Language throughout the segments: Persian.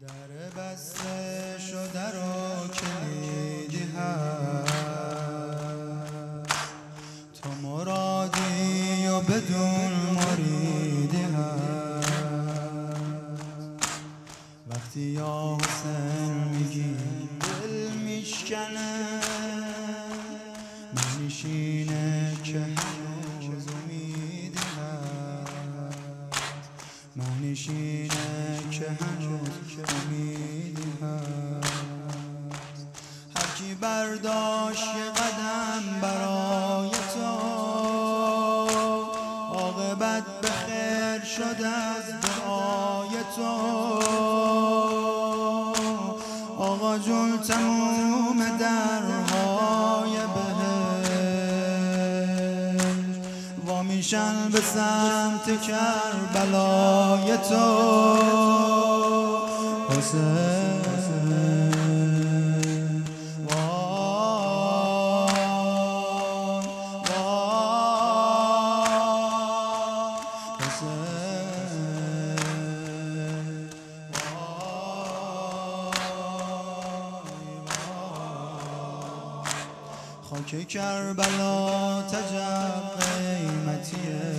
در بسته شده رو کلیدی هست، تو مرادی و بدون مریدی هست. وقتی یا حسین میگی دل میشکنه، منشینه که هنوز امیدی هست، منشینه که هنوز امیدی هست. هر کی برداشت یه قدم برای تو، عاقبت به خیر شد از دعای تو. آقا جون تموم درهای بهشت وا میشن به سمت کربلای تو حسین. خاک کربلا تجب قیمتیه،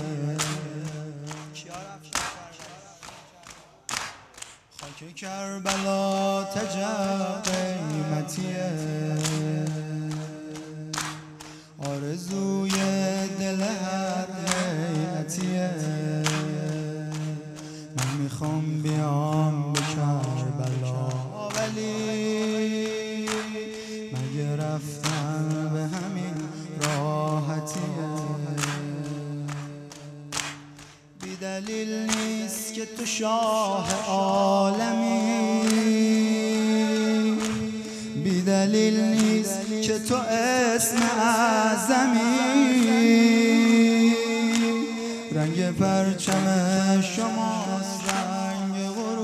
خاک کربلا تجب قیمتیه. آرزوی دل هر هیئتیه. من میخوام بیام به کربلا، ولی مگه رفتن به همین راحتیه؟ بی دلیل نیست که تو شاه عالمی، بی دلیل نیست که تو اسم اعظمی. رنگ پرچم شماست رنگ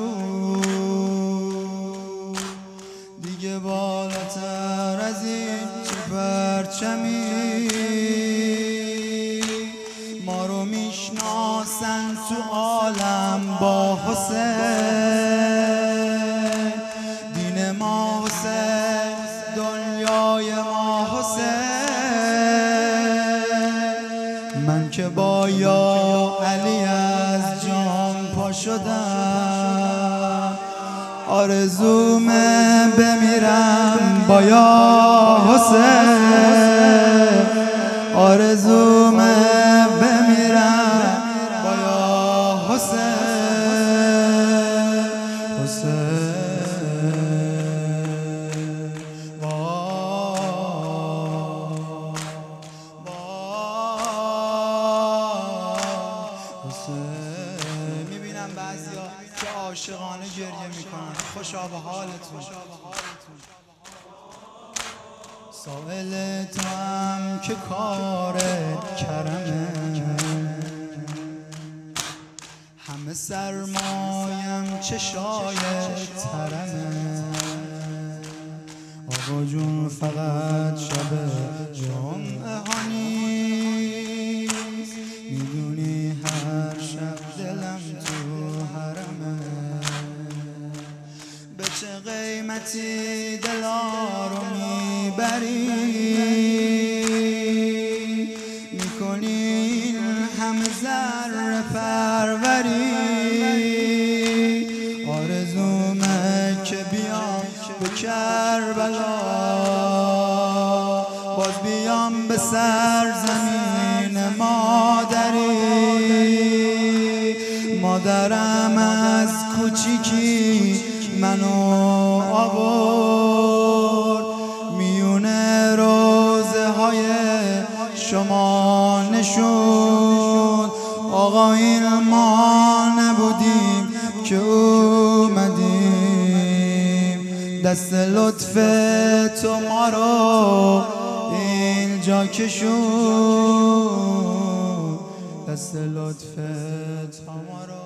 غرور، دیگه بالاتر از این چه پرچمی؟ ما رو میشناسن تو عالم با حسین، دین ما حسین، دنیای ما حسین. من که با یا علی از جان پا شدم، آرزومه بمیرم با یا حسین، آرزومه بمیرم با یا حسین. حسین میبینم بعضیا که عاشقانه گریه میکنن. خوشا به حالتون. سائل تو هم که کار کرمه، همه سرمایم چشای ترمه. آقا جون فقط شب جمعه ها نیست، میدونی هر شب دلم تو حرمه. به چه قیمتی دلا رو میبری، میکنی این همه ذره پروری. آرزومه که بیام به کربلا، باز بیام به سرزمین مادری. مادرم از کوچیکی منو آورد، میونه روزه های شما نشون. آقا این ما نبودیم که اومدیم، دست لطف تو ما رو اینجا کشون، دست لطف تو ما رو